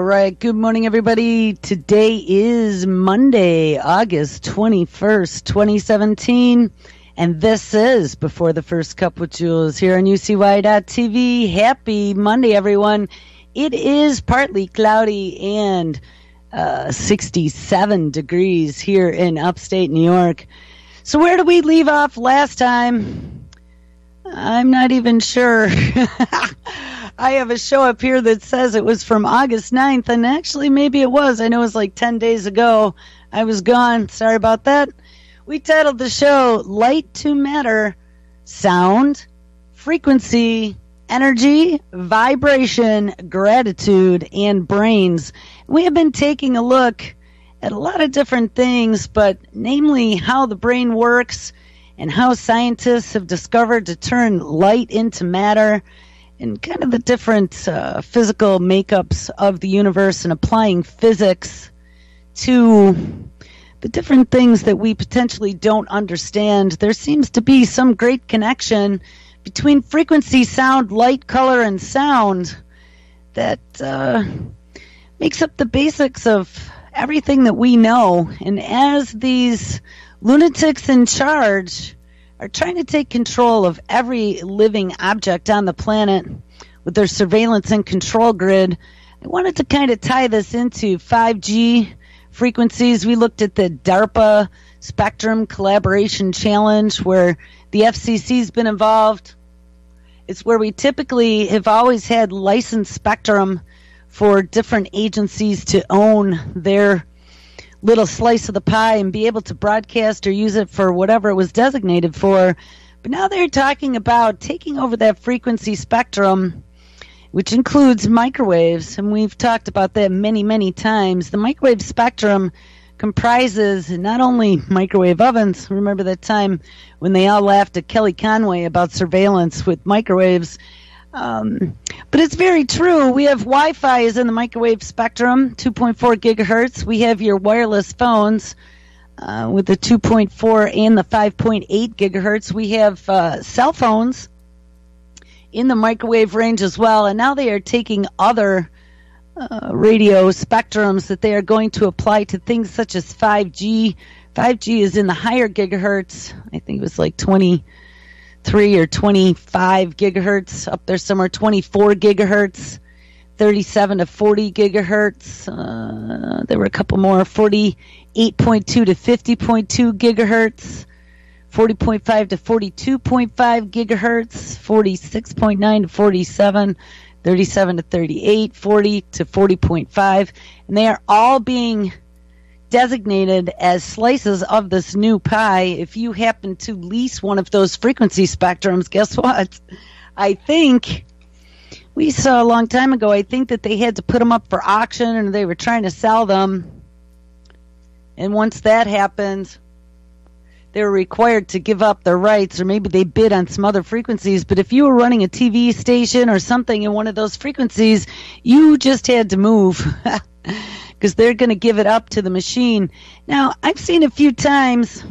right. Good morning, everybody. Today is Monday, August 21st, 2017. And this is Before the First Cup with Jules here on UCY.TV. Happy Monday, everyone. It is partly cloudy and 67 degrees here in upstate New York. So where did we leave off last time? I'm not even sure. I have a show up here that says it was from August 9th, and actually maybe it was. I know it was like 10 days ago. I was gone. Sorry about that. We titled the show Light to Matter, Sound, Frequency, Energy, Vibration, Gratitude, and Brains. We have been taking a look at a lot of different things, but namely how the brain works and how scientists have discovered to turn light into matter and kind of the different physical makeups of the universe and applying physics to the different things that we potentially don't understand. There seems to be some great connection between frequency, sound, light, color, and sound that makes up the basics of everything that we know. And as these lunatics in charge are trying to take control of every living object on the planet with their surveillance and control grid, I wanted to kind of tie this into 5G frequencies. We looked at the DARPA Spectrum Collaboration Challenge, where the FCC's been involved. It's where we typically have always had licensed spectrum for different agencies to own their little slice of the pie and be able to broadcast or use it for whatever it was designated for. But now they're talking about taking over that frequency spectrum, which includes microwaves, and we've talked about that many, many times. The microwave spectrum comprises not only microwave ovens. Remember that time when they all laughed at Kelly Conway about surveillance with microwaves? But it's very true. We have Wi-Fi is in the microwave spectrum, 2.4 gigahertz. We have your wireless phones with the 2.4 and the 5.8 gigahertz. We have cell phones in the microwave range as well. And now they are taking other radio spectrums that they are going to apply to things such as 5G. 5G is in the higher gigahertz. I think it was like 23 or 25 gigahertz, up there somewhere, 24 gigahertz, 37 to 40 gigahertz. There were a couple more, 48.2 to 50.2 gigahertz, 40.5 to 42.5 gigahertz, 46.9 to 47, 37 to 38, 40 to 40.5, and they are all being designated as slices of this new pie. If you happen to lease one of those frequency spectrums, guess what? I think we saw a long time ago, I think that they had to put them up for auction and they were trying to sell them. And once that happened, they were required to give up their rights, or maybe they bid on some other frequencies. But if you were running a TV station or something in one of those frequencies, you just had to move because they're going to give it up to the machine. Now, I've seen a few times,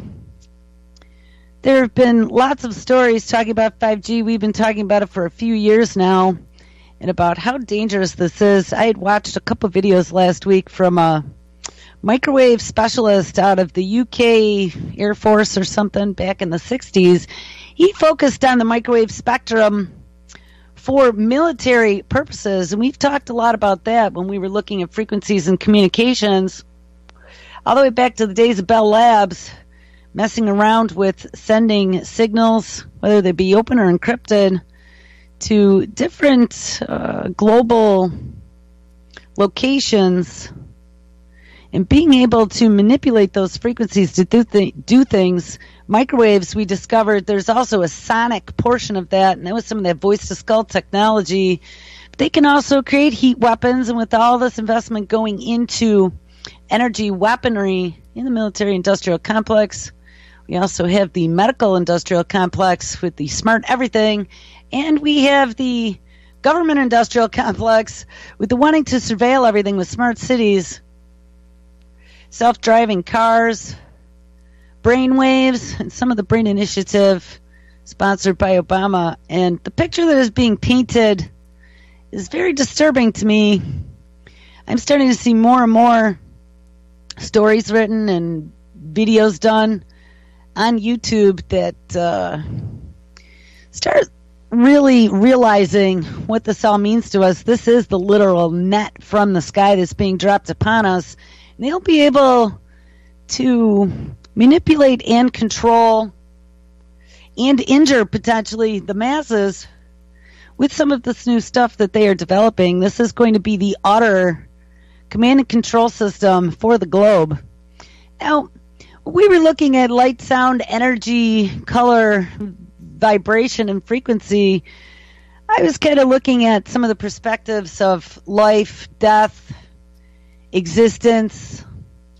there have been lots of stories talking about 5G. We've been talking about it for a few years now and about how dangerous this is. I had watched a couple videos last week from a microwave specialist out of the UK Air Force or something back in the 60s. He focused on the microwave spectrum for military purposes, and we've talked a lot about that when we were looking at frequencies and communications, all the way back to the days of Bell Labs, messing around with sending signals, whether they be open or encrypted, to different global locations, and being able to manipulate those frequencies to do things. Microwaves, we discovered there's also a sonic portion of that, and that was some of that voice-to-skull technology. But they can also create heat weapons, and with all this investment going into energy weaponry in the military-industrial complex, we also have the medical-industrial complex with the smart everything, and we have the government-industrial complex with the wanting to surveil everything with smart cities, self-driving cars, brainwaves, and some of the Brain Initiative sponsored by Obama. And the picture that is being painted is very disturbing to me. I'm starting to see more and more stories written and videos done on YouTube that start really realizing what this all means to us. This is the literal net from the sky that's being dropped upon us. And they'll be able to manipulate and control and injure potentially the masses with some of this new stuff that they are developing. This is going to be the utter command and control system for the globe. Now, we were looking at light, sound, energy, color, vibration, and frequency. I was kind of looking at some of the perspectives of life, death, existence,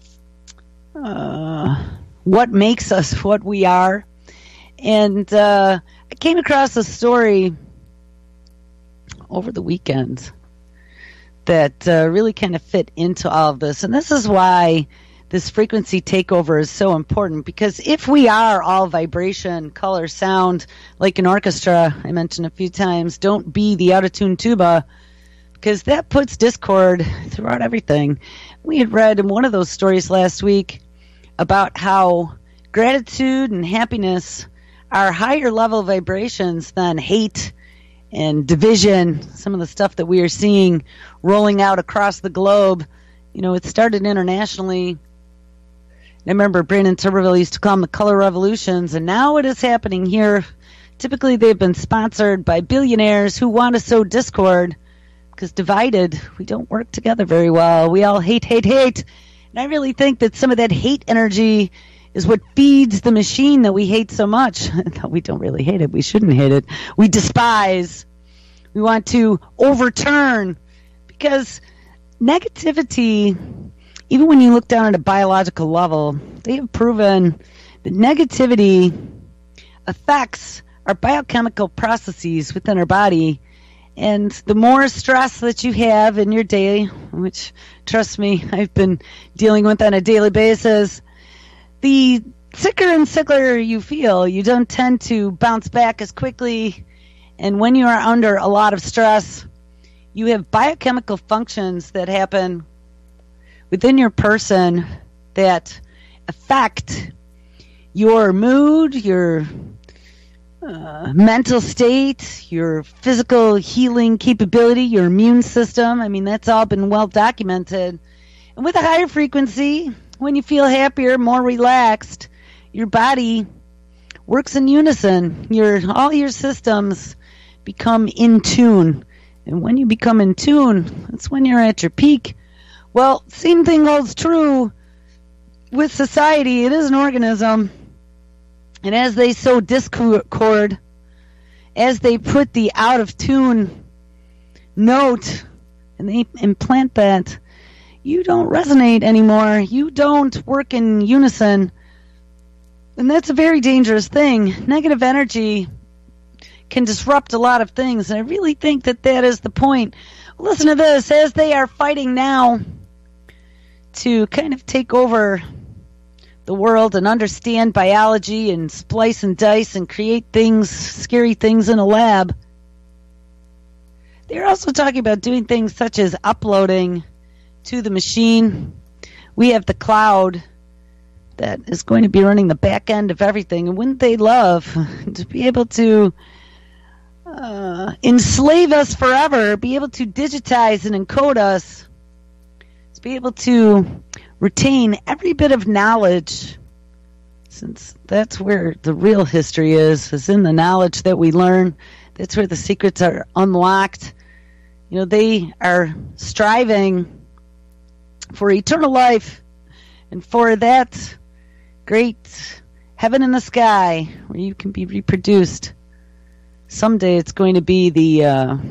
what makes us what we are. And I came across a story over the weekend that really kind of fit into all of this. And this is why this frequency takeover is so important, because if we are all vibration, color, sound, like an orchestra, I mentioned a few times, don't be the out-of-tune tuba, because that puts discord throughout everything. We had read in one of those stories last week about how gratitude and happiness are higher level vibrations than hate and division, some of the stuff that we are seeing rolling out across the globe. You know, it started internationally. I remember Brandon Tuberville used to call them the color revolutions, and now it is happening here. Typically, they've been sponsored by billionaires who want to sow discord, because divided, we don't work together very well. We all hate, hate, hate. And I really think that some of that hate energy is what feeds the machine that we hate so much. We don't really hate it. We shouldn't hate it. We despise. We want to overturn, because negativity, even when you look down at a biological level, they have proven that negativity affects our biochemical processes within our body. And the more stress that you have in your day, which, trust me, I've been dealing with on a daily basis, the sicker and sicker you feel. You don't tend to bounce back as quickly. And when you are under a lot of stress, you have biochemical functions that happen within your person that affect your mood, your mental state, your physical healing capability, your immune system. I mean, that's all been well documented. And with a higher frequency, when you feel happier, more relaxed, your body works in unison. All your systems become in tune. And when you become in tune, that's when you're at your peak. Well, same thing holds true with society. It is an organism. And as they sow discord, as they put the out of tune note and they implant that, you don't resonate anymore. You don't work in unison. And that's a very dangerous thing. Negative energy can disrupt a lot of things. And I really think that that is the point. Listen to this. As they are fighting now to kind of take over the world and understand biology and splice and dice and create things, scary things in a lab, they're also talking about doing things such as uploading to the machine. We have the cloud that is going to be running the back end of everything. And wouldn't they love to be able to enslave us forever, be able to digitize and encode us, to be able to retain every bit of knowledge, since that's where the real history is in the knowledge that we learn. That's where the secrets are unlocked. You know, they are striving for eternal life and for that great heaven in the sky where you can be reproduced. Someday it's going to be the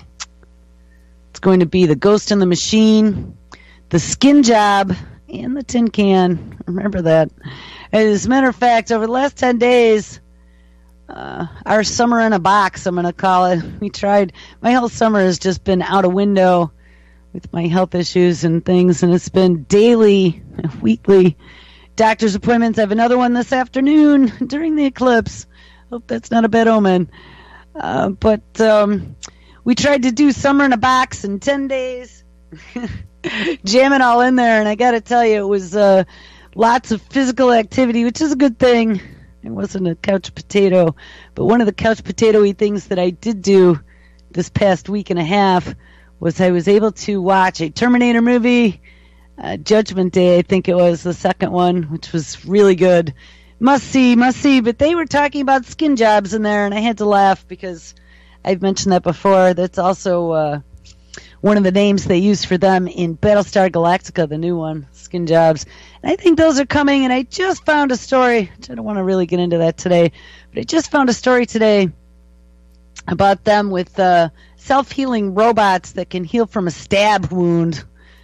ghost in the machine, the skin job, and the tin can. Remember that. As a matter of fact, over the last 10 days, our summer in a box, I'm going to call it. My whole summer has just been out a window with my health issues and things, and it's been daily, weekly doctor's appointments. I have another one this afternoon during the eclipse. Hope that's not a bad omen. But we tried to do summer in a box in 10 days. Jam it all in there, and I got to tell you, it was lots of physical activity, which is a good thing. It wasn't a couch potato, but one of the couch potato-y things that I did do this past week and a half was I was able to watch a Terminator movie, Judgment Day, I think it was the second one, which was really good. Must see, but they were talking about skin jobs in there, and I had to laugh because I've mentioned that before. That's also one of the names they use for them in Battlestar Galactica, the new one, skin jobs. And I think those are coming, and I just found a story, which I don't want to really get into that today, but I just found a story today about them with self-healing robots that can heal from a stab wound.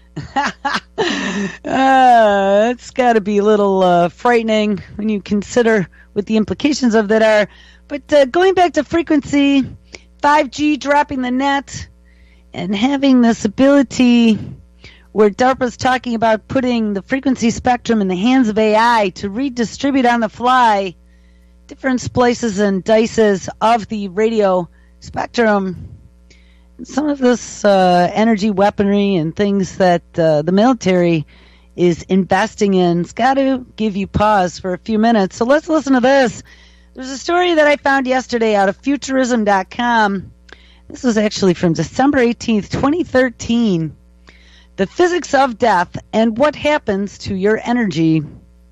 It's got to be a little frightening when you consider what the implications of that are. But going back to frequency, 5G dropping the net, and having this ability where DARPA's talking about putting the frequency spectrum in the hands of AI to redistribute on the fly different splices and dices of the radio spectrum. Some of this energy weaponry and things that the military is investing in has got to give you pause for a few minutes. So let's listen to this. There's a story that I found yesterday out of Futurism.com. This was actually from December 18th, 2013. The physics of death and what happens to your energy.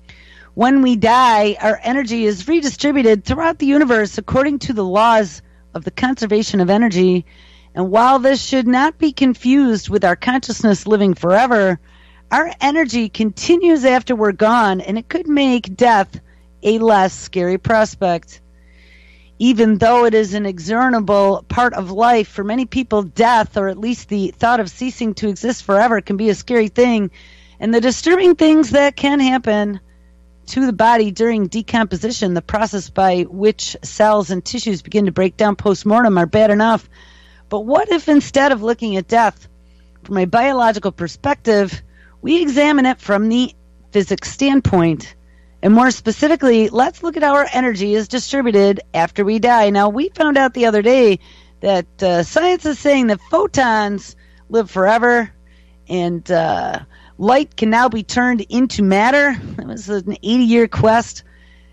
When we die, our energy is redistributed throughout the universe according to the laws of the conservation of energy. And while this should not be confused with our consciousness living forever, our energy continues after we're gone, and it could make death a less scary prospect. Even though it is an inexorable part of life, for many people, death, or at least the thought of ceasing to exist forever, can be a scary thing. And the disturbing things that can happen to the body during decomposition, the process by which cells and tissues begin to break down post-mortem, are bad enough. But what if instead of looking at death from a biological perspective, we examine it from the physics standpoint? And more specifically, let's look at how our energy is distributed after we die. Now, we found out the other day that science is saying that photons live forever, and light can now be turned into matter. It was an 80-year quest.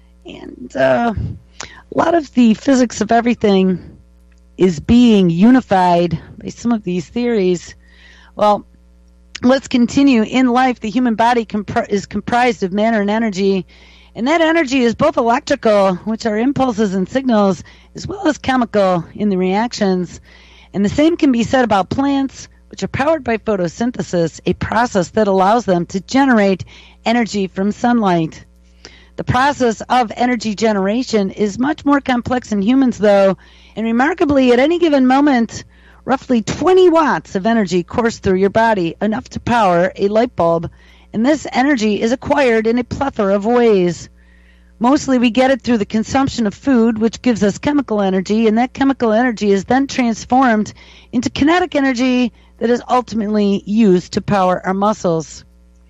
And a lot of the physics of everything is being unified by some of these theories. Well, let's continue. In life, the human body is comprised of matter and energy, and that energy is both electrical, which are impulses and signals, as well as chemical in the reactions. And the same can be said about plants, which are powered by photosynthesis, a process that allows them to generate energy from sunlight. The process of energy generation is much more complex in humans, though, and remarkably, at any given moment, roughly 20 watts of energy course through your body, enough to power a light bulb, and this energy is acquired in a plethora of ways. Mostly we get it through the consumption of food, which gives us chemical energy, and that chemical energy is then transformed into kinetic energy that is ultimately used to power our muscles.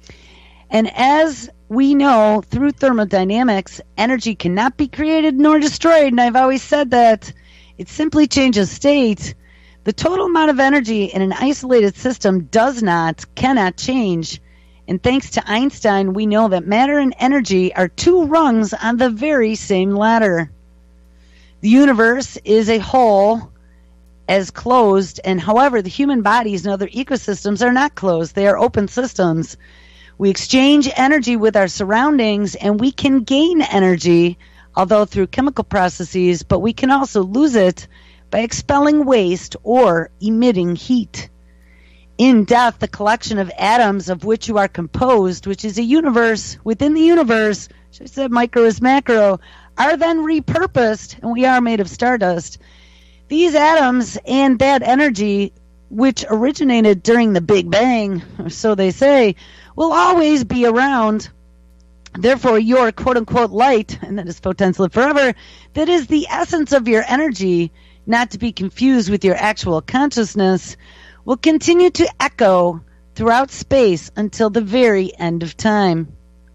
And as we know through thermodynamics, energy cannot be created nor destroyed, and I've always said that. It simply changes state. The total amount of energy in an isolated system cannot change. And thanks to Einstein, we know that matter and energy are two rungs on the very same ladder. The universe is a whole as closed, and however, the human bodies and other ecosystems are not closed. They are open systems. We exchange energy with our surroundings, and we can gain energy, although through chemical processes, but we can also lose it by expelling waste or emitting heat. In death, the collection of atoms of which you are composed, which is a universe within the universe, should I said micro is macro, are then repurposed, and we are made of stardust. These atoms and that energy, which originated during the Big Bang, or so they say, will always be around. Therefore, your quote-unquote light, and that is photons live forever, that is the essence of your energy, not to be confused with your actual consciousness, will continue to echo throughout space until the very end of time.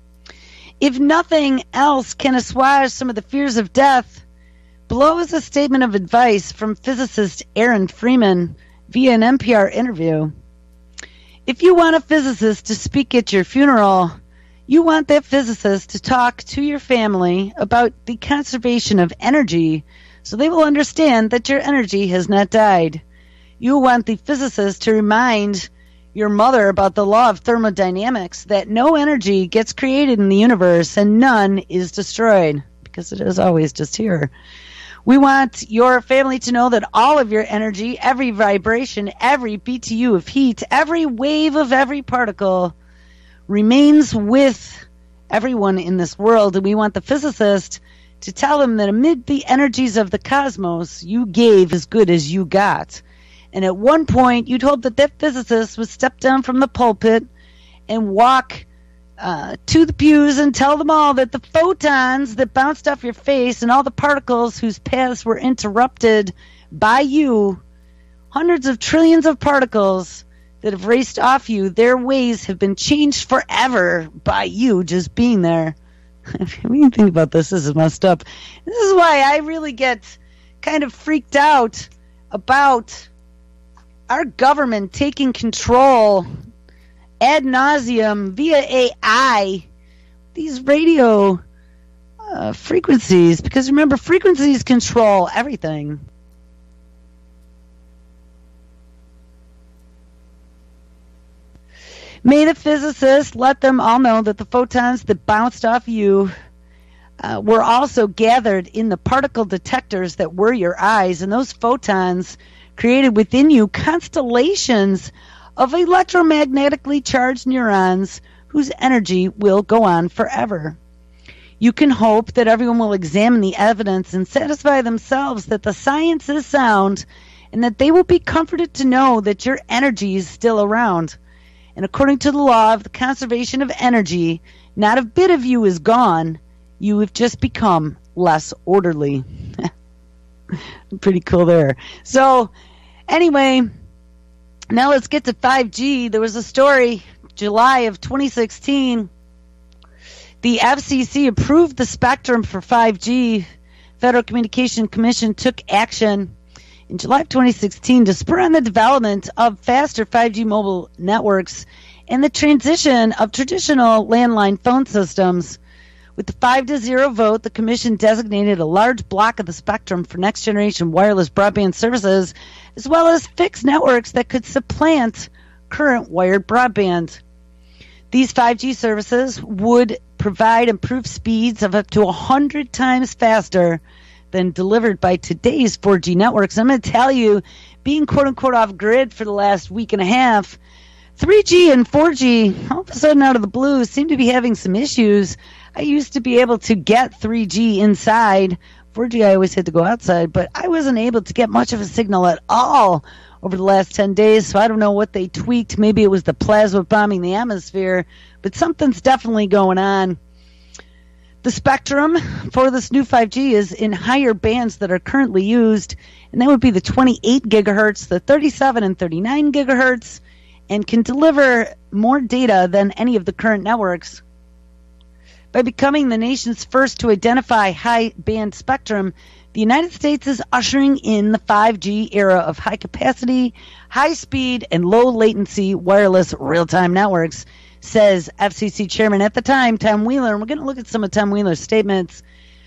If nothing else can assuage some of the fears of death, below is a statement of advice from physicist Aaron Freeman via an NPR interview. If you want a physicist to speak at your funeral, you want that physicist to talk to your family about the conservation of energy so they will understand that your energy has not died. You want the physicist to remind your mother about the law of thermodynamics, that no energy gets created in the universe and none is destroyed, because it is always just here. We want your family to know that all of your energy, every vibration, every BTU of heat, every wave of every particle remains with everyone in this world. And we want the physicist to tell them that amid the energies of the cosmos, you gave as good as you got. And at one point, you'd hope that that physicist would step down from the pulpit and walk to the pews and tell them all that the photons that bounced off your face and all the particles whose paths were interrupted by you, hundreds of trillions of particles that have raced off you, their ways have been changed forever by you just being there. When you think about this, this is messed up. This is why I really get kind of freaked out about our government taking control ad nauseum via AI, these radio frequencies, because remember, frequencies control everything. May the physicist let them all know that the photons that bounced off you were also gathered in the particle detectors that were your eyes, and those photons created within you constellations of electromagnetically charged neurons whose energy will go on forever. You can hope that everyone will examine the evidence and satisfy themselves that the science is sound and that they will be comforted to know that your energy is still around. And according to the law of the conservation of energy, not a bit of you is gone. You have just become less orderly. Pretty cool there. So, anyway, now let's get to 5G. There was a story, July of 2016. The FCC approved the spectrum for 5G. Federal Communications Commission took action in July of 2016 to spur on the development of faster 5G mobile networks and the transition of traditional landline phone systems. With the 5-0 vote, the Commission designated a large block of the spectrum for next-generation wireless broadband services, as well as fixed networks that could supplant current wired broadband. These 5G services would provide improved speeds of up to 100 times faster than delivered by today's 4G networks. I'm going to tell you, being quote-unquote off-grid for the last week and a half, 3G and 4G, all of a sudden out of the blue, seem to be having some issues. I used to be able to get 3G inside. 4G, I always had to go outside, but I wasn't able to get much of a signal at all over the last 10 days, so I don't know what they tweaked. Maybe it was the plasma bombing the atmosphere, but something's definitely going on. The spectrum for this new 5G is in higher bands that are currently used, and that would be the 28 gigahertz, the 37 and 39 gigahertz, and can deliver more data than any of the current networks. By becoming the nation's first to identify high-band spectrum, the United States is ushering in the 5G era of high-capacity, high-speed, and low-latency wireless real-time networks, says FCC Chairman at the time, Tom Wheeler. And we're going to look at some of Tom Wheeler's statements.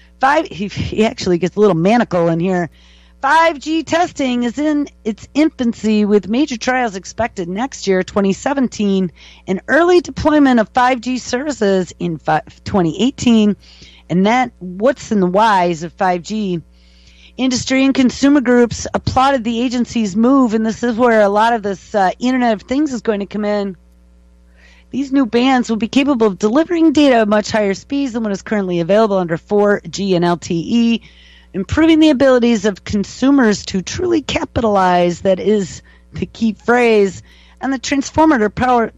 He actually gets a little manacle in here. 5G testing is in its infancy, with major trials expected next year, 2017, and early deployment of 5G services in 2018, and that what's in the whys of 5G. Industry and consumer groups applauded the agency's move, and this is where a lot of this Internet of Things is going to come in. These new bands will be capable of delivering data at much higher speeds than what is currently available under 4G and LTE, improving the abilities of consumers to truly capitalize, that is the key phrase, and the transformative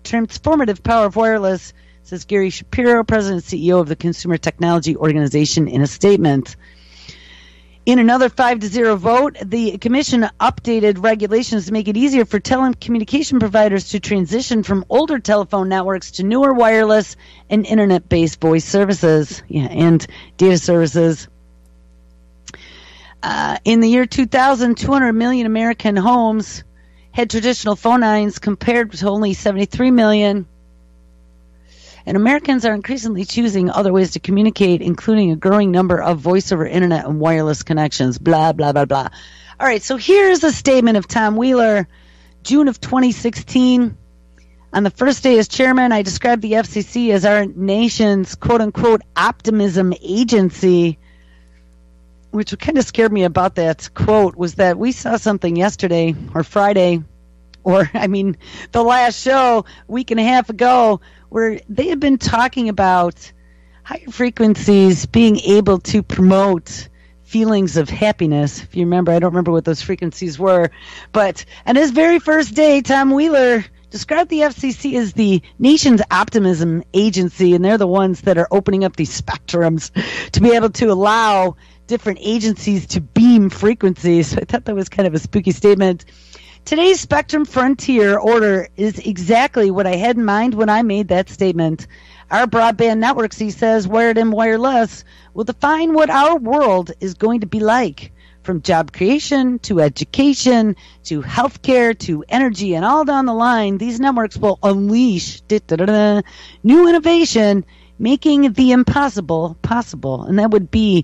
power of wireless, says Gary Shapiro, President and CEO of the Consumer Technology Organization, in a statement. In another 5-0 vote, the Commission updated regulations to make it easier for telecommunication providers to transition from older telephone networks to newer wireless and Internet-based voice services and data services. In the year 2000, 200 million American homes had traditional phone lines compared to only 73 million. And Americans are increasingly choosing other ways to communicate, including a growing number of voice over internet and wireless connections, blah, blah, blah, blah. All right, so here's a statement of Tom Wheeler, June of 2016. On the first day as chairman, I described the FCC as our nation's quote-unquote optimism agency, which kind of scared me about that quote was that we saw something yesterday or Friday, the last show a week and a half ago, where they had been talking about higher frequencies being able to promote feelings of happiness. If you remember, I don't remember what those frequencies were, but on his very first day, Tom Wheeler described the FCC as the nation's optimism agency, and they're the ones that are opening up these spectrums to be able to allow different agencies to beam frequencies. So I thought that was kind of a spooky statement. Today's Spectrum Frontier order is exactly what I had in mind when I made that statement. Our broadband networks, he says, wired and wireless, will define what our world is going to be like. From job creation to education to healthcare to energy and all down the line, these networks will unleash new innovation, making the impossible possible. And that would be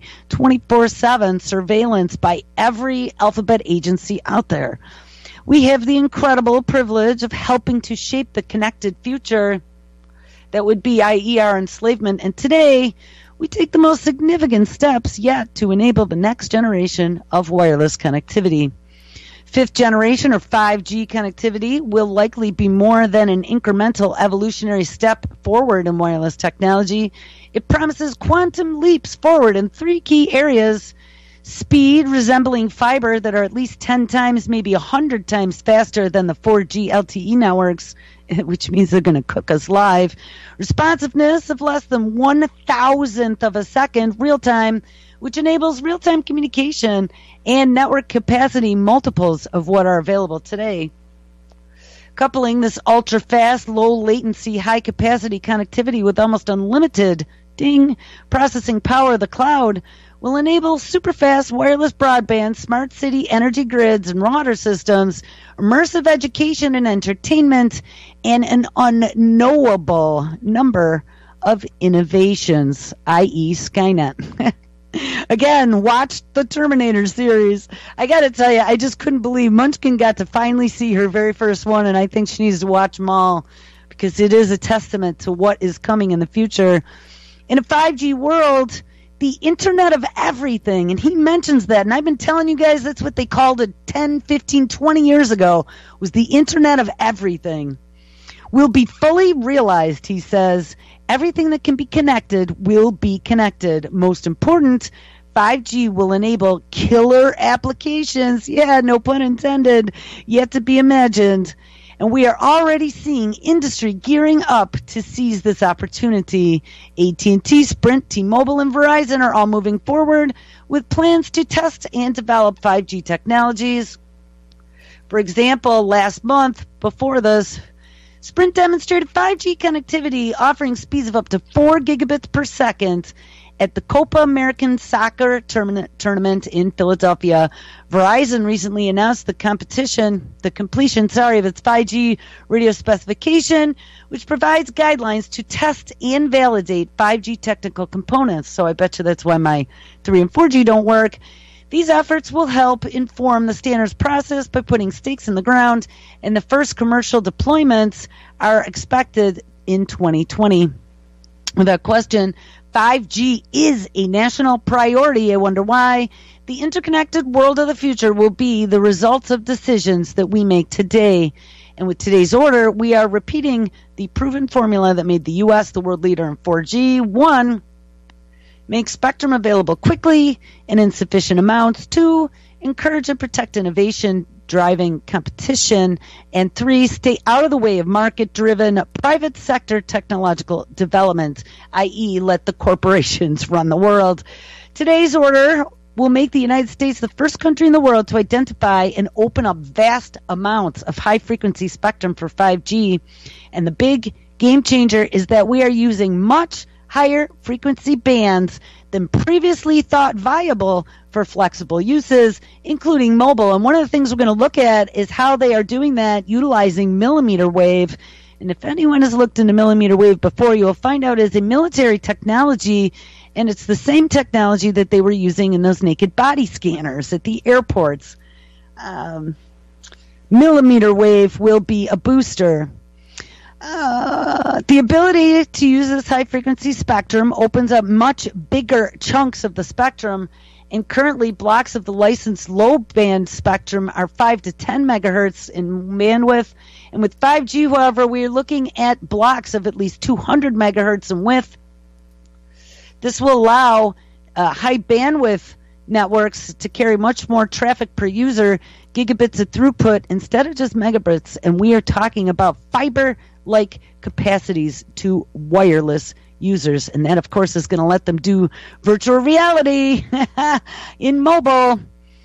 24/7 surveillance by every alphabet agency out there. We have the incredible privilege of helping to shape the connected future that would be, i.e., our enslavement. And today, we take the most significant steps yet to enable the next generation of wireless connectivity. Fifth generation, or 5G connectivity, will likely be more than an incremental evolutionary step forward in wireless technology. It promises quantum leaps forward in three key areas: speed resembling fiber that are at least 10 times, maybe 100 times faster than the 4G LTE networks, which means they're going to cook us live. Responsiveness of less than 1,000th of a second, real time, which enables real-time communication and network capacity multiples of what are available today. Coupling this ultra-fast, low-latency, high-capacity connectivity with almost unlimited processing power of the cloud will enable super-fast wireless broadband, smart city energy grids and water systems, immersive education and entertainment, and an unknowable number of innovations, i.e. Skynet. Again, watch the Terminator series. I got to tell you, I just couldn't believe Munchkin got to finally see her very first one, and I think she needs to watch them all because it is a testament to what is coming in the future. In a 5G world, the Internet of Everything, and he mentions that, and I've been telling you guys that's what they called it 10, 15, 20 years ago, was the Internet of Everything, will be fully realized, he says. Everything that can be connected will be connected. Most important, 5G will enable killer applications, yeah, no pun intended, yet to be imagined. And we are already seeing industry gearing up to seize this opportunity. AT&T, Sprint, T-Mobile, and Verizon are all moving forward with plans to test and develop 5G technologies. For example, last month, before this, Sprint demonstrated 5G connectivity offering speeds of up to 4 gigabits per second at the Copa American Soccer tournament in Philadelphia. Verizon recently announced the completion of its 5G radio specification, which provides guidelines to test and validate 5G technical components. So I bet you that's why my 3 and 4G don't work. These efforts will help inform the standards process by putting stakes in the ground, and the first commercial deployments are expected in 2020. Without question, 5G is a national priority. I wonder why. The interconnected world of the future will be the results of decisions that we make today. And with today's order, we are repeating the proven formula that made the U.S. the world leader in 4G. 1, make spectrum available quickly and in sufficient amounts. 2, encourage and protect innovation, driving competition. And 3, stay out of the way of market-driven private sector technological development, i.e. let the corporations run the world. Today's order will make the United States the first country in the world to identify and open up vast amounts of high-frequency spectrum for 5G. And the big game changer is that we are using much higher frequency bands than previously thought viable for flexible uses, including mobile. And one of the things we're going to look at is how they are doing that utilizing millimeter wave. And if anyone has looked into millimeter wave before, you'll find out it's a military technology, and it's the same technology that they were using in those naked body scanners at the airports. Millimeter wave will be a booster. The ability to use this high-frequency spectrum opens up much bigger chunks of the spectrum, and currently blocks of the licensed low-band spectrum are 5 to 10 megahertz in bandwidth. And with 5G, however, we are looking at blocks of at least 200 megahertz in width. This will allow high-bandwidth networks to carry much more traffic per user, gigabits of throughput, instead of just megabits. And we are talking about fiber-like capacities to wireless users. And that, of course, is going to let them do virtual reality in mobile.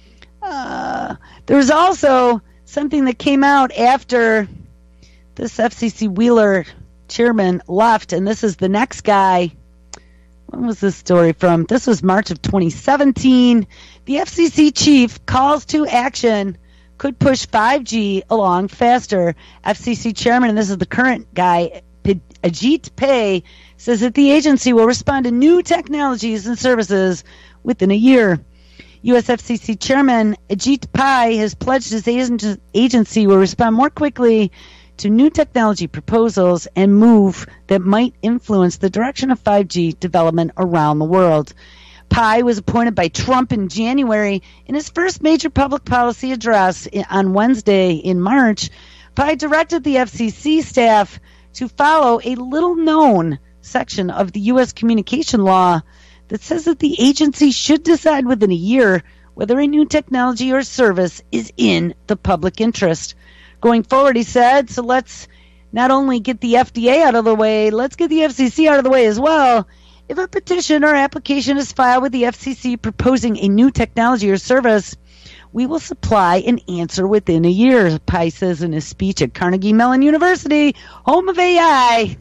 There's also something that came out after this FCC Wheeler chairman left, and this is the next guy. When was this story from? This was March of 2017. The FCC chief calls to action could push 5G along faster. FCC chairman, and this is the current guy, Ajit Pai, says that the agency will respond to new technologies and services within a year. U.S. FCC chairman Ajit Pai has pledged his agency will respond more quickly to new technology proposals and move that might influence the direction of 5G development around the world. Pai was appointed by Trump in January. In his first major public policy address on Wednesday in March, Pai directed the FCC staff to follow a little-known section of the U.S. communication law that says that the agency should decide within a year whether a new technology or service is in the public interest. Going forward, he said, so let's not only get the FDA out of the way, let's get the FCC out of the way as well. If a petition or application is filed with the FCC proposing a new technology or service, we will supply an answer within a year, Pai says in his speech at Carnegie Mellon University, home of AI,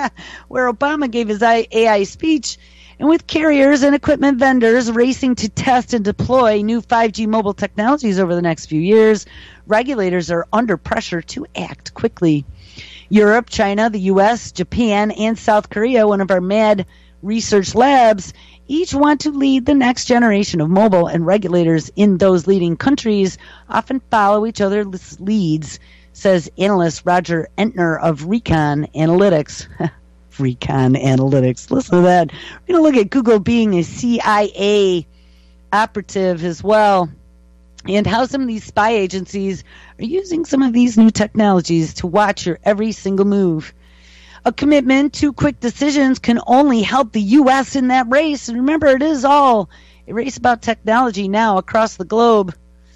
where Obama gave his AI speech. And with carriers and equipment vendors racing to test and deploy new 5G mobile technologies over the next few years, regulators are under pressure to act quickly. Europe, China, the U.S., Japan, and South Korea, one of our MAD research labs, each want to lead the next generation of mobile, and regulators in those leading countries often follow each other's leads, says analyst Roger Entner of Recon Analytics. Recon Analytics. Listen to that. We're going to look at Google being a CIA operative as well, and how some of these spy agencies are using some of these new technologies to watch your every single move. A commitment to quick decisions can only help the U.S. in that race. And remember, it is all a race about technology now across the globe.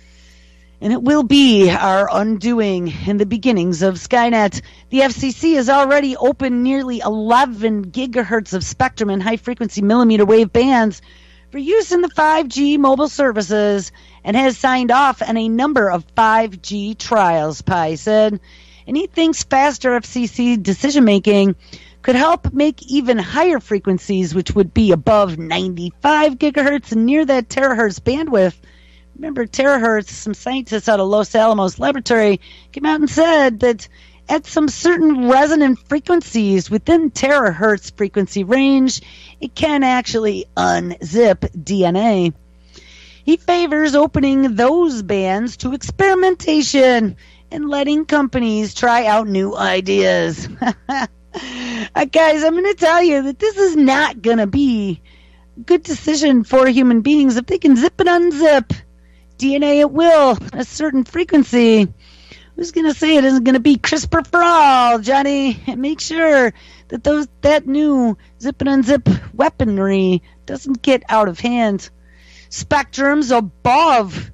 And it will be our undoing in the beginnings of Skynet. The FCC has already opened nearly 11 gigahertz of spectrum in high-frequency millimeter wave bands for use in the 5G mobile services and has signed off on a number of 5G trials, Pai said. And he thinks faster FCC decision-making could help make even higher frequencies, which would be above 95 gigahertz and near that terahertz bandwidth. Remember, terahertz, some scientists out of Los Alamos Laboratory came out and said that at some certain resonant frequencies within terahertz frequency range, it can actually unzip DNA. He favors opening those bands to experimentation and letting companies try out new ideas. Guys, I'm going to tell you that this is not going to be a good decision for human beings. If they can zip and unzip DNA at will, a certain frequency, who's going to say it isn't going to be CRISPR for all, Johnny? And make sure that that new zip and unzip weaponry doesn't get out of hand. Spectrums above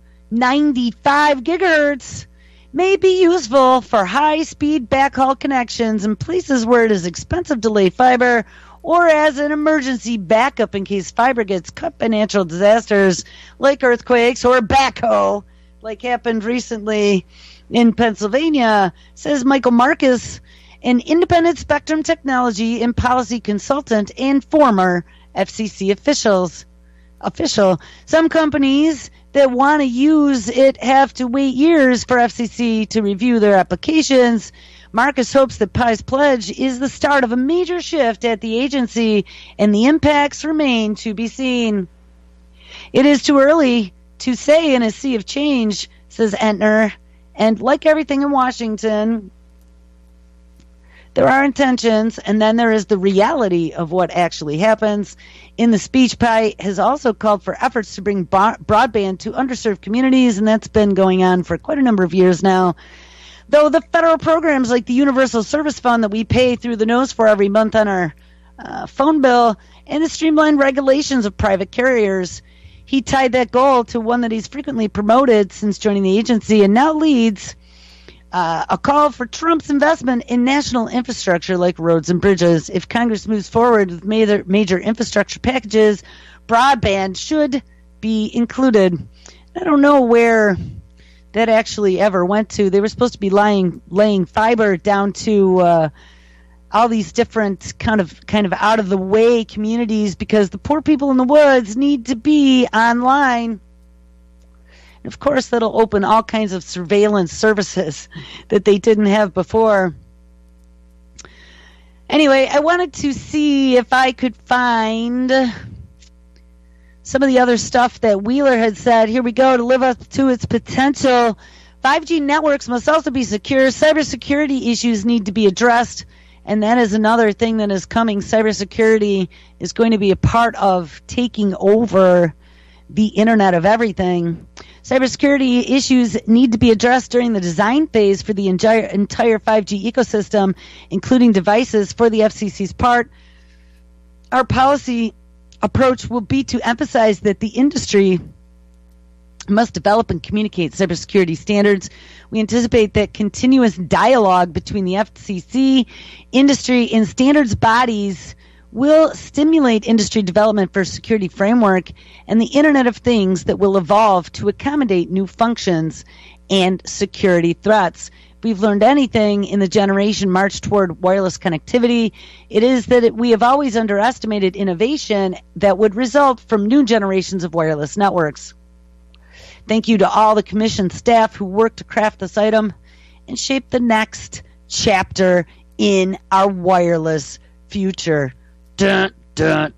95 gigahertz may be useful for high-speed backhaul connections in places where it is expensive to lay fiber, or as an emergency backup in case fiber gets cut by natural disasters like earthquakes or backhoe, like happened recently in Pennsylvania, says Michael Marcus, an independent spectrum technology and policy consultant and former FCC officials. official. Some companies that want to use it have to wait years for FCC to review their applications. Marcus hopes that Pi's pledge is the start of a major shift at the agency, and the impacts remain to be seen. It is too early to say in a sea of change, says Entner, and like everything in Washington, there are intentions, and then there is the reality of what actually happens. In the speech, Pi has also called for efforts to bring broadband to underserved communities, and that's been going on for quite a number of years now. Though the federal programs like the Universal Service Fund that we pay through the nose for every month on our phone bill, and the streamlined regulations of private carriers, he tied that goal to one that he's frequently promoted since joining the agency, and now leads a call for Trump's investment in national infrastructure like roads and bridges. If Congress moves forward with major infrastructure packages, broadband should be included. I don't know where that actually ever went to. They were supposed to be laying fiber down to all these different kind of out of the way communities because the poor people in the woods need to be online. And of course, that'll open all kinds of surveillance services that they didn't have before. Anyway, I wanted to see if I could find some of the other stuff that Wheeler had said. Here we go. To live up to its potential, 5G networks must also be secure. Cybersecurity issues need to be addressed, and that is another thing that is coming. Cybersecurity is going to be a part of taking over the Internet of Everything. Cybersecurity issues need to be addressed during the design phase for the entire 5G ecosystem, including devices. For the FCC's part, our policy approach will be to emphasize that the industry must develop and communicate cybersecurity standards. We anticipate that continuous dialogue between the FCC, industry, and standards bodies will stimulate industry development for a security framework and the Internet of Things that will evolve to accommodate new functions and security threats. If we've learned anything in the generation march toward wireless connectivity, it is that we have always underestimated innovation that would result from new generations of wireless networks. Thank you to all the commission staff who worked to craft this item and shape the next chapter in our wireless future. Dun, dun,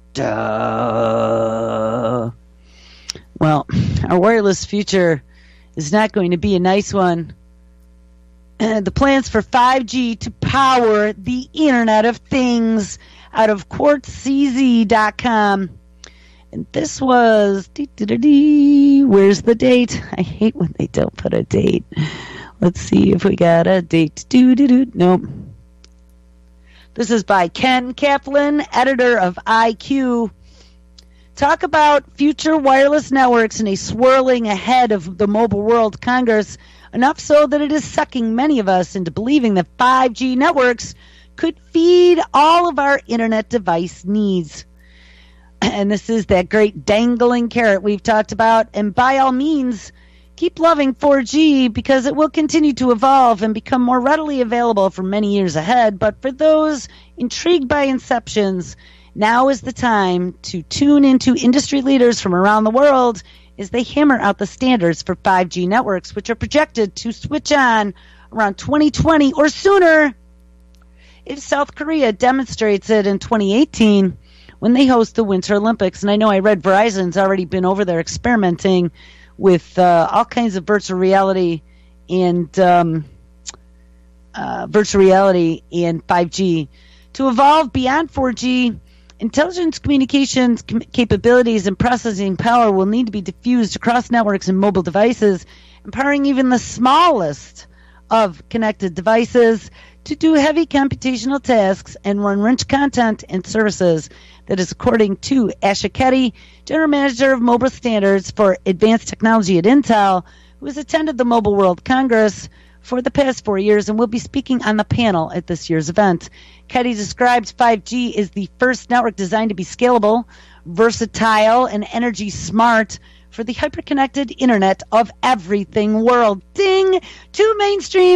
dun. Well, our wireless future is not going to be a nice one. The plans for 5G to power the Internet of Things out of quartzcz.com. And this was, where's the date? I hate when they don't put a date. Let's see if we got a date. Nope. This is by Ken Kaplan, editor of IQ. Talk about future wireless networks in a swirling ahead of the Mobile World Congress, enough so that it is sucking many of us into believing that 5G networks could feed all of our internet device needs. And this is that great dangling carrot we've talked about. And by all means, keep loving 4G because it will continue to evolve and become more readily available for many years ahead. But for those intrigued by inceptions, now is the time to tune into industry leaders from around the world as they hammer out the standards for 5G networks, which are projected to switch on around 2020 or sooner if South Korea demonstrates it in 2018 when they host the Winter Olympics. And I know I read Verizon's already been over there experimenting with all kinds of virtual reality and 5G. To evolve beyond 4G, intelligence communications capabilities and processing power will need to be diffused across networks and mobile devices, empowering even the smallest of connected devices to do heavy computational tasks and run rich content and services. That is according to Asha Keddy, General Manager of Mobile Standards for Advanced Technology at Intel, who has attended the Mobile World Congress for the past 4 years and will be speaking on the panel at this year's event. Keddy describes 5G as the first network designed to be scalable, versatile, and energy smart for the hyperconnected Internet of Everything world. Ding! Two mainstream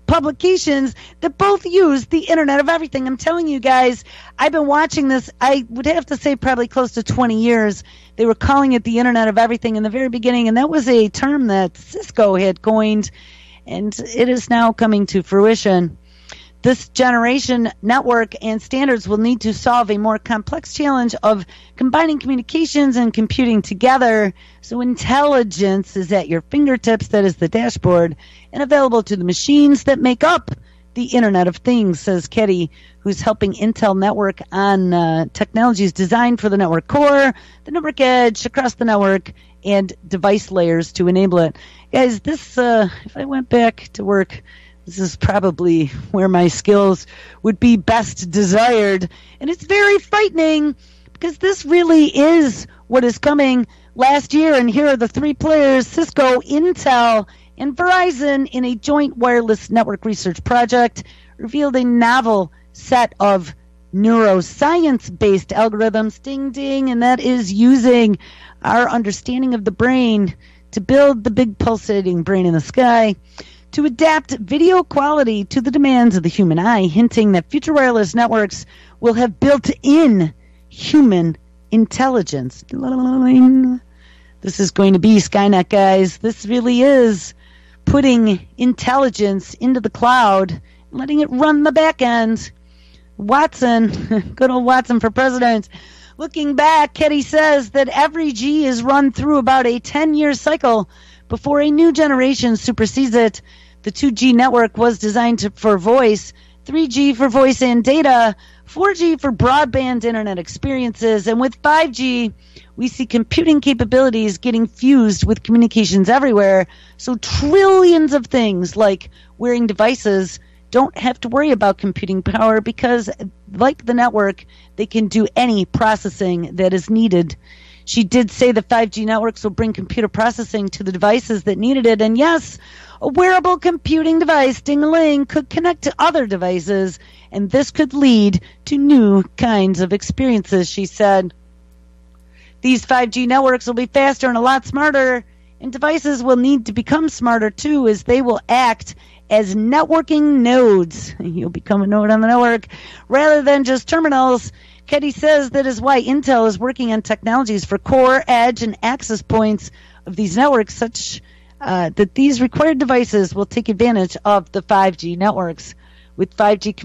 publications that both use the Internet of Everything. I'm telling you guys, I've been watching this, I would have to say probably close to 20 years. They were calling it the Internet of Everything in the very beginning, and that was a term that Cisco had coined, and it is now coming to fruition. This generation network and standards will need to solve a more complex challenge of combining communications and computing together. So intelligence is at your fingertips, that is the dashboard, and available to the machines that make up the Internet of Things, says Ketty, who's helping Intel network on technologies designed for the network core, the network edge, across the network, and device layers to enable it. Guys, this, if I went back to work, this is probably where my skills would be best desired. And it's very frightening because this really is what is coming last year. And here are the three players, Cisco, Intel, and Verizon, in a joint wireless network research project, revealed a novel set of neuroscience-based algorithms, ding, ding, and that is using our understanding of the brain to build the big pulsating brain in the sky, to adapt video quality to the demands of the human eye, hinting that future wireless networks will have built-in human intelligence. This is going to be Skynet, guys. This really is putting intelligence into the cloud, letting it run the back end. Watson, good old Watson for president. Looking back, Ketty says that every G is run through about a 10-year cycle before a new generation supersedes it. The 2G network was designed for voice, 3G for voice and data, 4G for broadband internet experiences, and with 5G, we see computing capabilities getting fused with communications everywhere, so trillions of things like wearing devices don't have to worry about computing power because, like the network, they can do any processing that is needed. She did say the 5G networks will bring computer processing to the devices that needed it, and yes, a wearable computing device, ding-a-ling, could connect to other devices, and this could lead to new kinds of experiences, she said. These 5G networks will be faster and a lot smarter, and devices will need to become smarter too, as they will act as networking nodes. You'll become a node on the network rather than just terminals. Ketty says that is why Intel is working on technologies for core, edge, and access points of these networks, such that these required devices will take advantage of the 5G networks. With 5G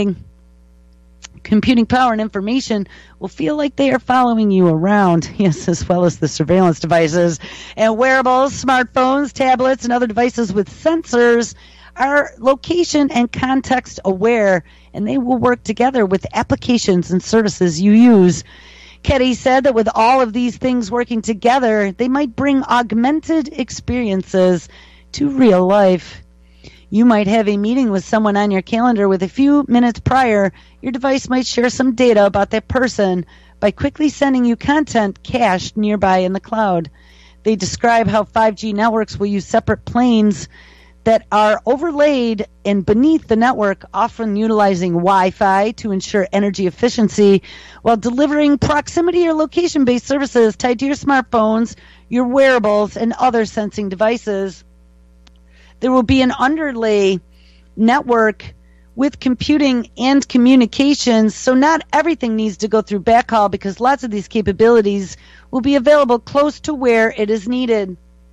computing power and information will feel like they are following you around, yes, as well as the surveillance devices. And wearables, smartphones, tablets, and other devices with sensors are location and context aware, and they will work together with applications and services you use. Ketty said that with all of these things working together, they might bring augmented experiences to real life. You might have a meeting with someone on your calendar with a few minutes prior. Your device might share some data about that person by quickly sending you content cached nearby in the cloud. They describe how 5G networks will use separate planes that are overlaid and beneath the network, often utilizing Wi-Fi to ensure energy efficiency, while delivering proximity or location-based services tied to your smartphones, your wearables, and other sensing devices. There will be an underlay network with computing and communications, so not everything needs to go through backhaul because lots of these capabilities will be available close to where it is needed.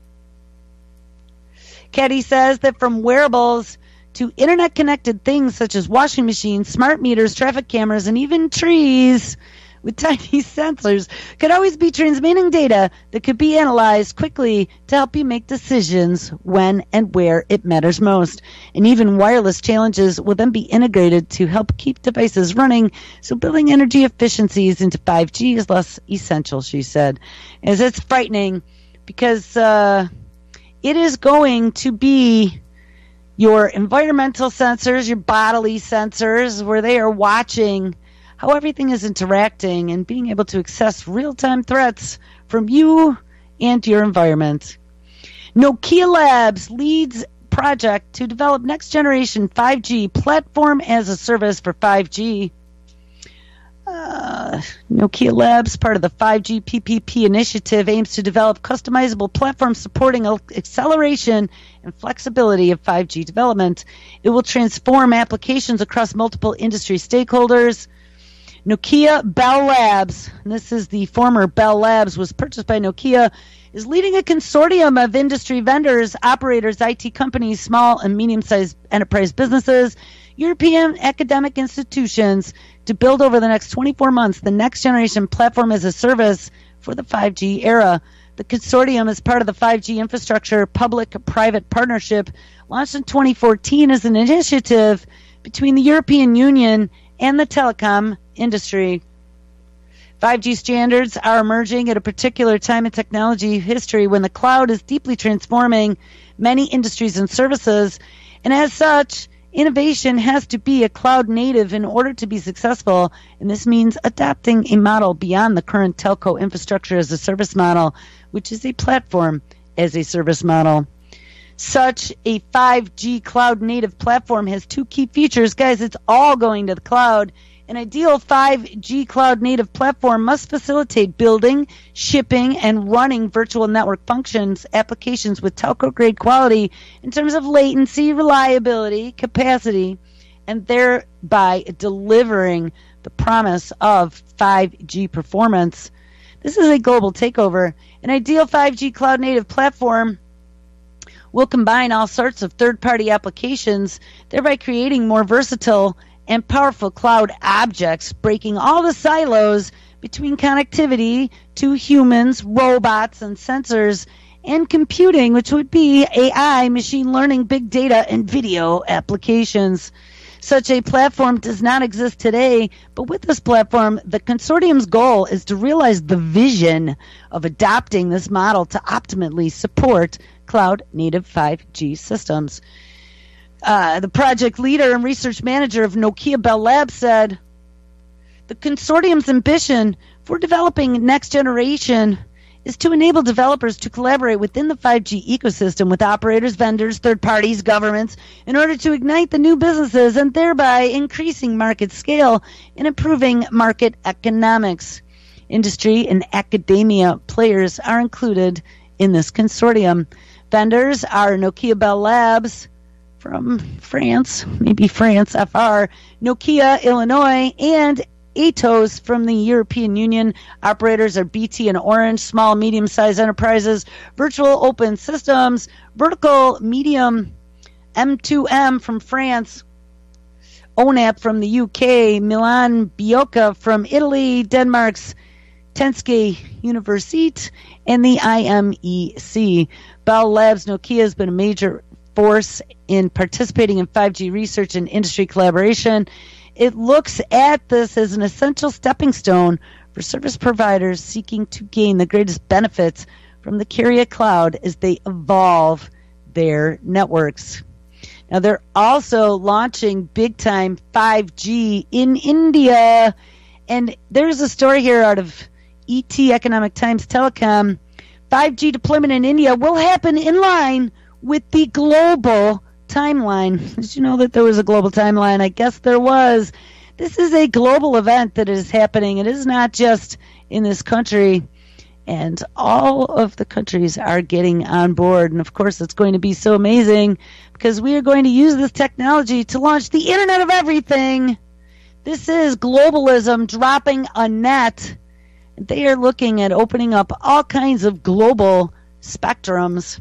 Ketty says that from wearables to internet-connected things such as washing machines, smart meters, traffic cameras, and even trees with tiny sensors could always be transmitting data that could be analyzed quickly to help you make decisions when and where it matters most. And even wireless challenges will then be integrated to help keep devices running, so building energy efficiencies into 5G is less essential, she said. As it's frightening because it is going to be your environmental sensors, your bodily sensors, where they are watching how everything is interacting and being able to assess real-time threats from you and your environment. Nokia Labs leads project to develop next-generation 5G platform as a service for 5G. Nokia Labs, part of the 5G PPP initiative, aims to develop customizable platforms supporting acceleration and flexibility of 5G development. It will transform applications across multiple industry stakeholders. Nokia Bell Labs, and this is the former Bell Labs, was purchased by Nokia, is leading a consortium of industry vendors, operators, IT companies, small and medium-sized enterprise businesses, European academic institutions to build over the next 24 months the next generation platform as a service for the 5G era. The consortium is part of the 5G infrastructure public-private partnership launched in 2014 as an initiative between the European Union and the telecom industry. 5G standards are emerging at a particular time in technology history when the cloud is deeply transforming many industries and services, and as such, innovation has to be a cloud native in order to be successful, and this means adopting a model beyond the current telco infrastructure as a service model, which is a platform as a service model. Such a 5G cloud native platform has two key features. Guys, it's all going to the cloud. An ideal 5G cloud native platform must facilitate building, shipping, and running virtual network functions, applications with telco grade quality in terms of latency, reliability, capacity, and thereby delivering the promise of 5G performance. This is a global takeover. An ideal 5G cloud native platform will combine all sorts of third-party applications, thereby creating more versatile and powerful cloud objects, breaking all the silos between connectivity to humans, robots, and sensors, and computing, which would be AI, machine learning, big data, and video applications. Such a platform does not exist today, but with this platform, the consortium's goal is to realize the vision of adopting this model to optimally support cloud-native 5G systems. The project leader and research manager of Nokia Bell Labs said, the consortium's ambition for developing next generation is to enable developers to collaborate within the 5G ecosystem with operators, vendors, third parties, governments, in order to ignite the new businesses and thereby increasing market scale and improving market economics. Industry and academia players are included in this consortium. Vendors are Nokia Bell Labs from France, maybe France, FR, Nokia, Illinois, and Atos from the European Union. Operators are BT and Orange, small, medium-sized enterprises, virtual open systems, vertical, medium, M2M from France, ONAP from the UK, Milan Bioca from Italy, Denmark's Tenske Universitet, and the IMEC. Bell Labs Nokia has been a major force in participating in 5G research and industry collaboration. It looks at this as an essential stepping stone for service providers seeking to gain the greatest benefits from the carrier cloud as they evolve their networks. Now, they're also launching big-time 5G in India, and there's a story here out of ET Economic Times Telecom. 5G deployment in India will happen in line with the global timeline. Did you know that there was a global timeline? I guess there was. This is a global event that is happening. It is not just in this country, and all of the countries are getting on board. And of course, it's going to be so amazing because we are going to use this technology to launch the Internet of Everything. This is globalism dropping a net. They are looking at opening up all kinds of global spectrums.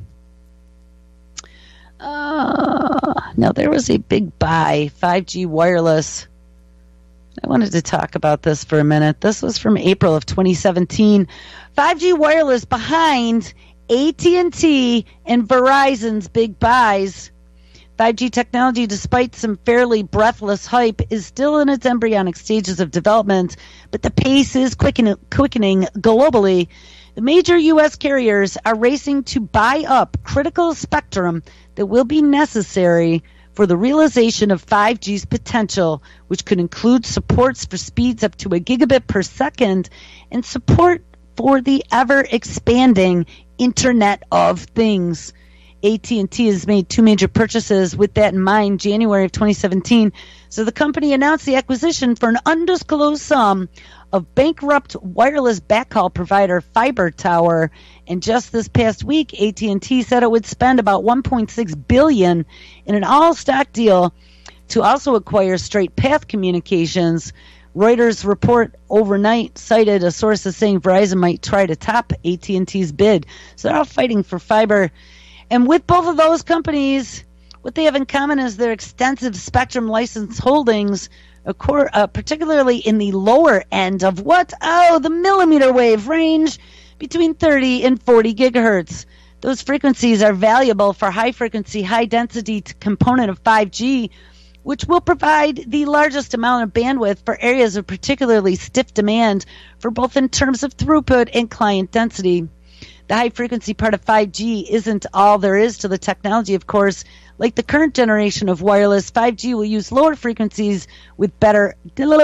Now, there was a big buy, 5G wireless. I wanted to talk about this for a minute. This was from April of 2017. 5G wireless behind AT&T and Verizon's big buys. 5G technology, despite some fairly breathless hype, is still in its embryonic stages of development, but the pace is quickening globally. The major U.S. carriers are racing to buy up critical spectrum that will be necessary for the realization of 5G's potential, which could include supports for speeds up to a gigabit per second and support for the ever-expanding Internet of Things. AT&T has made two major purchases with that in mind, January of 2017. So the company announced the acquisition for an undisclosed sum of bankrupt wireless backhaul provider Fiber Tower. And just this past week, AT&T said it would spend about $1.6 billion in an all-stock deal to also acquire Straight Path Communications. Reuters report overnight cited a source as saying Verizon might try to top AT&T's bid. So they're all fighting for fiber. And with both of those companies, what they have in common is their extensive spectrum license holdings, particularly in the lower end of what? Oh, the millimeter wave range between 30 and 40 gigahertz. Those frequencies are valuable for high-frequency, high-density component of 5G, which will provide the largest amount of bandwidth for areas of particularly stiff demand for both in terms of throughput and client density. The high-frequency part of 5G isn't all there is to the technology, of course. Like the current generation of wireless, 5G will use lower frequencies with better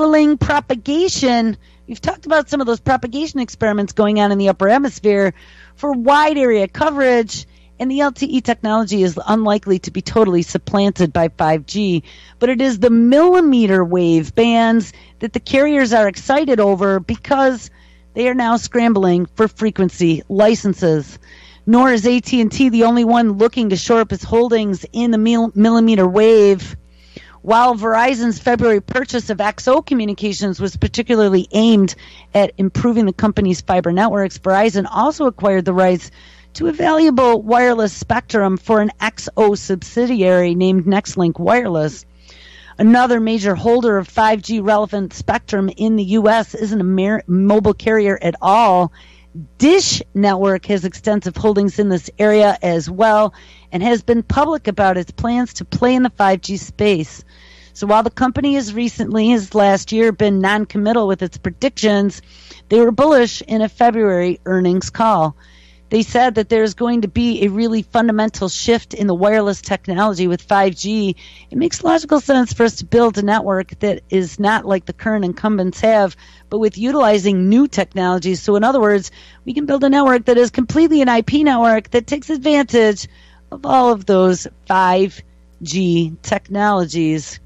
propagation. We've talked about some of those propagation experiments going on in the upper hemisphere for wide area coverage, and the LTE technology is unlikely to be totally supplanted by 5G. But it is the millimeter wave bands that the carriers are excited over because they are now scrambling for frequency licenses. Nor is AT&T the only one looking to shore up its holdings in the millimeter wave. While Verizon's February purchase of XO Communications was particularly aimed at improving the company's fiber networks, Verizon also acquired the rights to a valuable wireless spectrum for an XO subsidiary named Nextlink Wireless. Another major holder of 5G relevant spectrum in the U.S. isn't a mobile carrier at all. Dish Network has extensive holdings in this area as well and has been public about its plans to play in the 5G space. So while the company has recently, as last year, been non-committal with its predictions, they were bullish in a February earnings call. They said that there's going to be a really fundamental shift in the wireless technology with 5G. It makes logical sense for us to build a network that is not like the current incumbents have, but with utilizing new technologies. So in other words, we can build a network that is completely an IP network that takes advantage of all of those 5G technologies.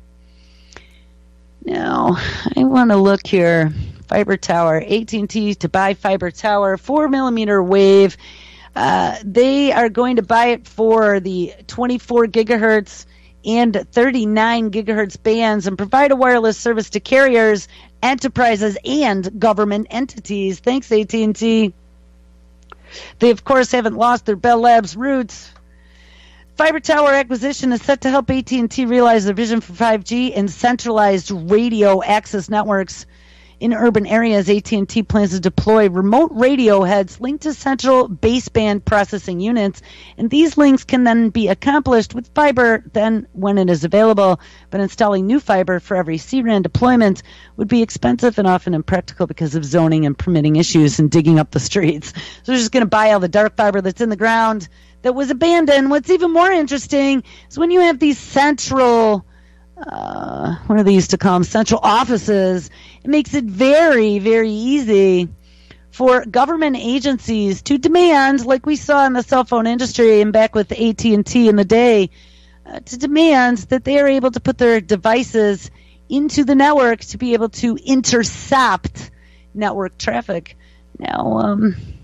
Now, I want to look here. Fiber Tower, AT&T to buy Fiber Tower, 4 millimeter wave. They are going to buy it for the 24 gigahertz and 39 gigahertz bands and provide a wireless service to carriers, enterprises, and government entities. Thanks, AT&T. They, of course, haven't lost their Bell Labs roots. Fiber Tower acquisition is set to help AT&T realize their vision for 5G and centralized radio access networks. In urban areas, AT&T plans to deploy remote radio heads linked to central baseband processing units, and these links can then be accomplished with fiber then when it is available. But installing new fiber for every C-RAN deployment would be expensive and often impractical because of zoning and permitting issues and digging up the streets. So they're just going to buy all the dark fiber that's in the ground that was abandoned. What's even more interesting is when you have these central what do they used to call them? Central offices. It makes it very, very easy for government agencies to demand, like we saw in the cell phone industry and back with AT&T in the day, to demand that they are able to put their devices into the network to be able to intercept network traffic. Now,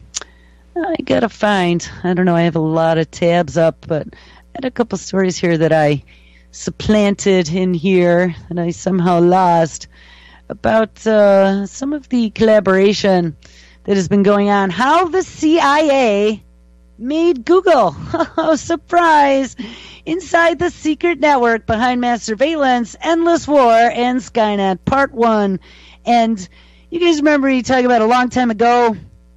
I gotta find, I don't know, I have a lot of tabs up, but I had a couple stories here that I supplanted in here and I somehow lost about some of the collaboration that has been going on. How the CIA made Google. Oh, surprise! Inside the secret network behind mass surveillance, endless war, and Skynet, part 1. And you guys remember me talking about a long time ago,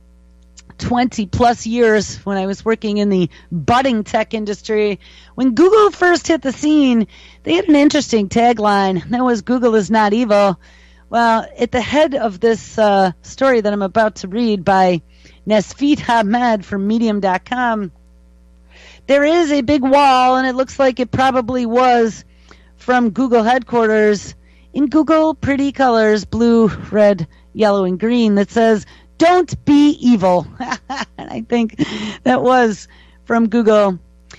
20 plus years when I was working in the budding tech industry. When Google first hit the scene, they had an interesting tagline. That was, "Google is not evil." Well, at the head of this story that I'm about to read by Nasfeet Ahmed from Medium.com, there is a big wall, and it looks like it probably was from Google headquarters, in Google pretty colors, blue, red, yellow, and green, that says, "Don't be evil." And I think that was from Google.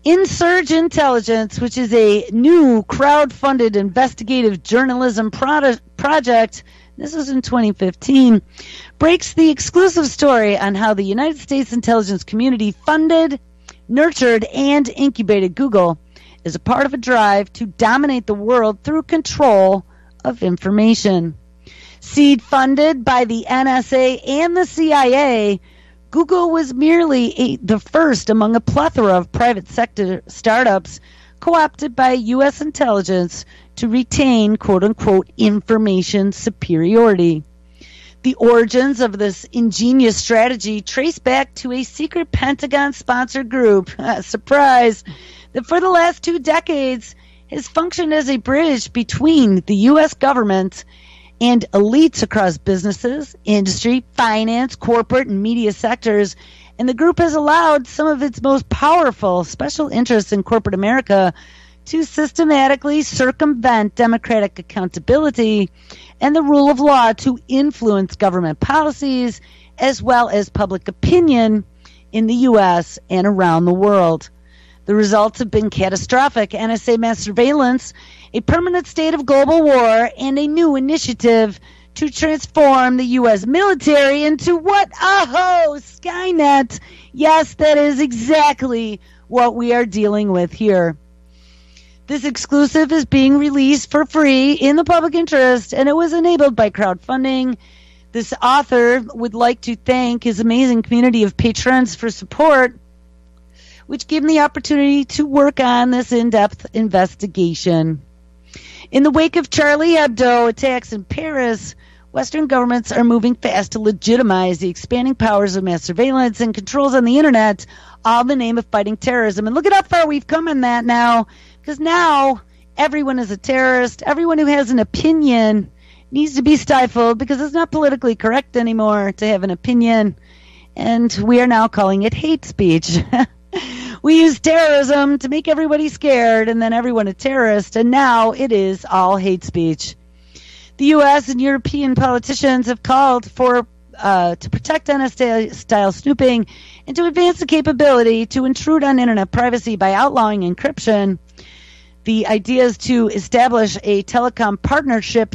Insurge Intelligence, which is a new crowd-funded investigative journalism project, this was in 2015, breaks the exclusive story on how the United States intelligence community funded, nurtured, and incubated Google as a part of a drive to dominate the world through control of information. Seed funded by the NSA and the CIA, Google was merely the first among a plethora of private sector startups co-opted by U.S. intelligence to retain, quote-unquote, information superiority. The origins of this ingenious strategy trace back to a secret Pentagon-sponsored group, surprise, that for the last 2 decades has functioned as a bridge between the U.S. government and elites across businesses, industry, finance, corporate, and media sectors. And the group has allowed some of its most powerful special interests in corporate America to systematically circumvent democratic accountability and the rule of law to influence government policies as well as public opinion in the U.S. and around the world. The results have been catastrophic. NSA mass surveillance, a permanent state of global war, and a new initiative to transform the U.S. military into what? Oh, Skynet. Yes, that is exactly what we are dealing with here. This exclusive is being released for free in the public interest, and it was enabled by crowdfunding. This author would like to thank his amazing community of patrons for support, which gave him the opportunity to work on this in-depth investigation. In the wake of Charlie Hebdo attacks in Paris, Western governments are moving fast to legitimize the expanding powers of mass surveillance and controls on the internet, all in the name of fighting terrorism. And look at how far we've come in that now, because now everyone is a terrorist. Everyone who has an opinion needs to be stifled because it's not politically correct anymore to have an opinion, and we are now calling it hate speech. We use terrorism to make everybody scared and then everyone a terrorist, and now it is all hate speech. The U.S. and European politicians have called for to protect NSA-style snooping and to advance the capability to intrude on internet privacy by outlawing encryption. The idea is to establish a telecom partnership,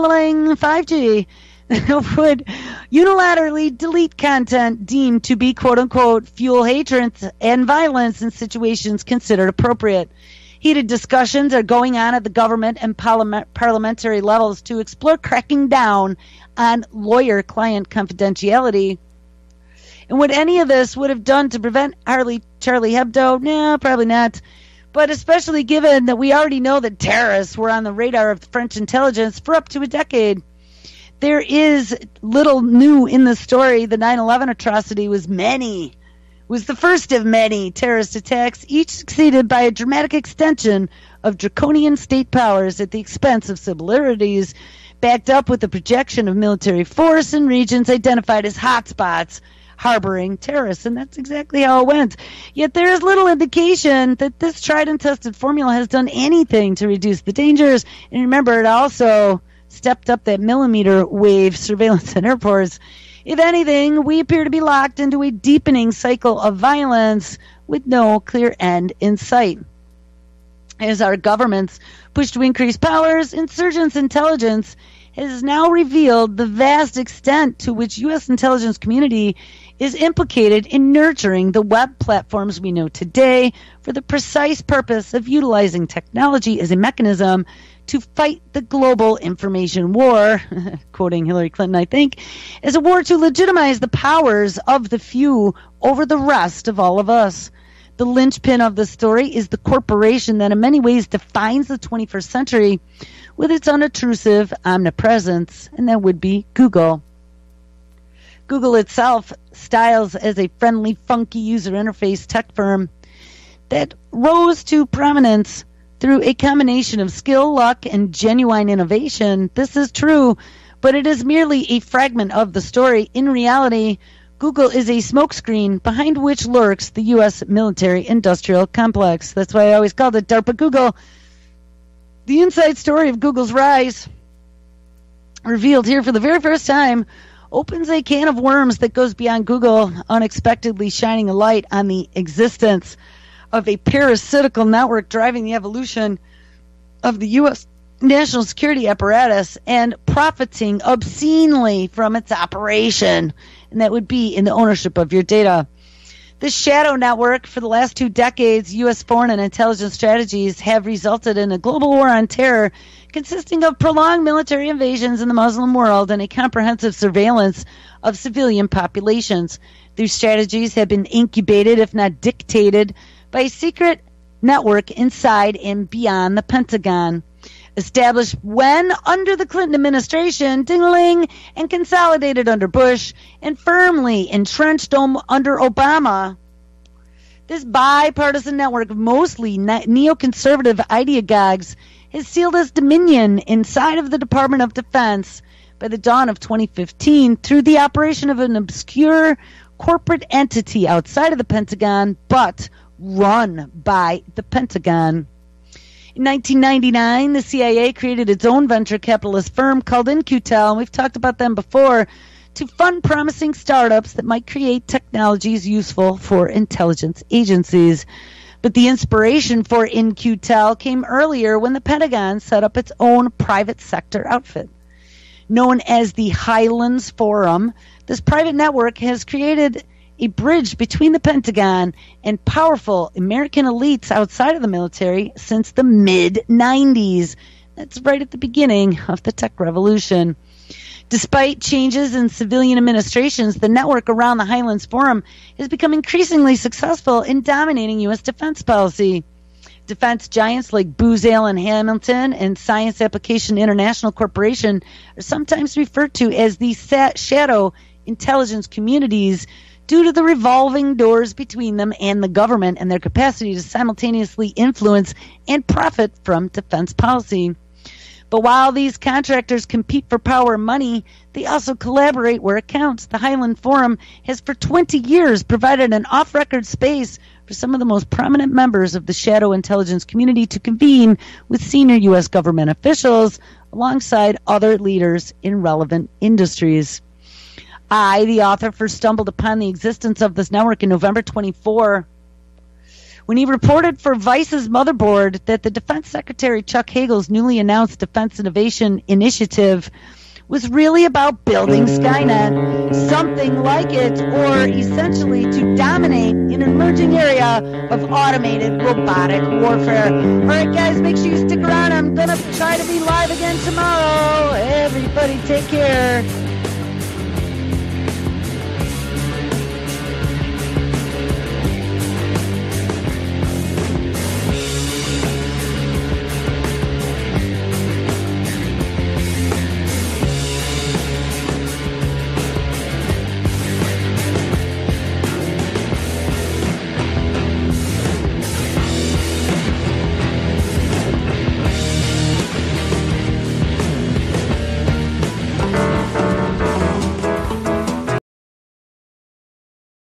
5G, would unilaterally delete content deemed to be, quote-unquote, fuel hatred and violence in situations considered appropriate. Heated discussions are going on at the government and parliamentary levels to explore cracking down on lawyer-client confidentiality. And what any of this would have done to prevent Charlie Hebdo? No, probably not. But especially given that we already know that terrorists were on the radar of the French intelligence for up to a decade. There is little new in the story. The 9/11 atrocity was the first of many terrorist attacks, each succeeded by a dramatic extension of draconian state powers at the expense of civil liberties, backed up with the projection of military force in regions identified as hotspots harboring terrorists. And that's exactly how it went. Yet there is little indication that this tried and tested formula has done anything to reduce the dangers. And remember, it also stepped up that millimeter wave surveillance in airports. If anything, we appear to be locked into a deepening cycle of violence with no clear end in sight. As our governments push to increase powers, insurgents' intelligence has now revealed the vast extent to which U.S. intelligence community is implicated in nurturing the web platforms we know today for the precise purpose of utilizing technology as a mechanism to fight the global information war, quoting Hillary Clinton, I think, as a war to legitimize the powers of the few over the rest of all of us. The linchpin of the story is the corporation that in many ways defines the 21st century with its unobtrusive omnipresence, and that would be Google. Google itself styles as a friendly, funky user interface tech firm that rose to prominence through a combination of skill, luck, and genuine innovation. This is true, but it is merely a fragment of the story. In reality, Google is a smokescreen behind which lurks the U.S. military-industrial complex. That's why I always called it DARPA Google. The inside story of Google's rise, revealed here for the very first time, opens a can of worms that goes beyond Google, unexpectedly shining a light on the existence of a parasitical network driving the evolution of the U.S. national security apparatus and profiting obscenely from its operation. And that would be in the ownership of your data. This shadow network, for the last 2 decades, U.S. foreign and intelligence strategies have resulted in a global war on terror consisting of prolonged military invasions in the Muslim world and a comprehensive surveillance of civilian populations. These strategies have been incubated, if not dictated, by a secret network inside and beyond the Pentagon. Established when under the Clinton administration, ding-a-ling, and consolidated under Bush, and firmly entrenched under Obama. This bipartisan network of mostly neoconservative ideologues has sealed its dominion inside of the Department of Defense by the dawn of 2015 through the operation of an obscure corporate entity outside of the Pentagon, but run by the Pentagon. In 1999, the CIA created its own venture capitalist firm called In-Q-Tel, and we've talked about them before, to fund promising startups that might create technologies useful for intelligence agencies. But the inspiration for In-Q-Tel came earlier when the Pentagon set up its own private sector outfit. Known as the Highlands Forum, this private network has created a bridge between the Pentagon and powerful American elites outside of the military since the mid-90s. That's right at the beginning of the tech revolution. Despite changes in civilian administrations, the network around the Highlands Forum has become increasingly successful in dominating U.S. defense policy. Defense giants like Booz Allen Hamilton and Science Application International Corporation are sometimes referred to as the shadow intelligence communities due to the revolving doors between them and the government and their capacity to simultaneously influence and profit from defense policy. But while these contractors compete for power and money, they also collaborate where it counts. The Highland Forum has for 20 years provided an off-record space for some of the most prominent members of the shadow intelligence community to convene with senior U.S. government officials alongside other leaders in relevant industries. I, the author, first stumbled upon the existence of this network in November 24 when he reported for Vice's Motherboard that the Defense Secretary Chuck Hagel's newly announced Defense Innovation Initiative was really about building Skynet, something like it, or essentially to dominate an emerging area of automated robotic warfare. All right, guys, make sure you stick around. I'm going to try to be live again tomorrow. Everybody take care.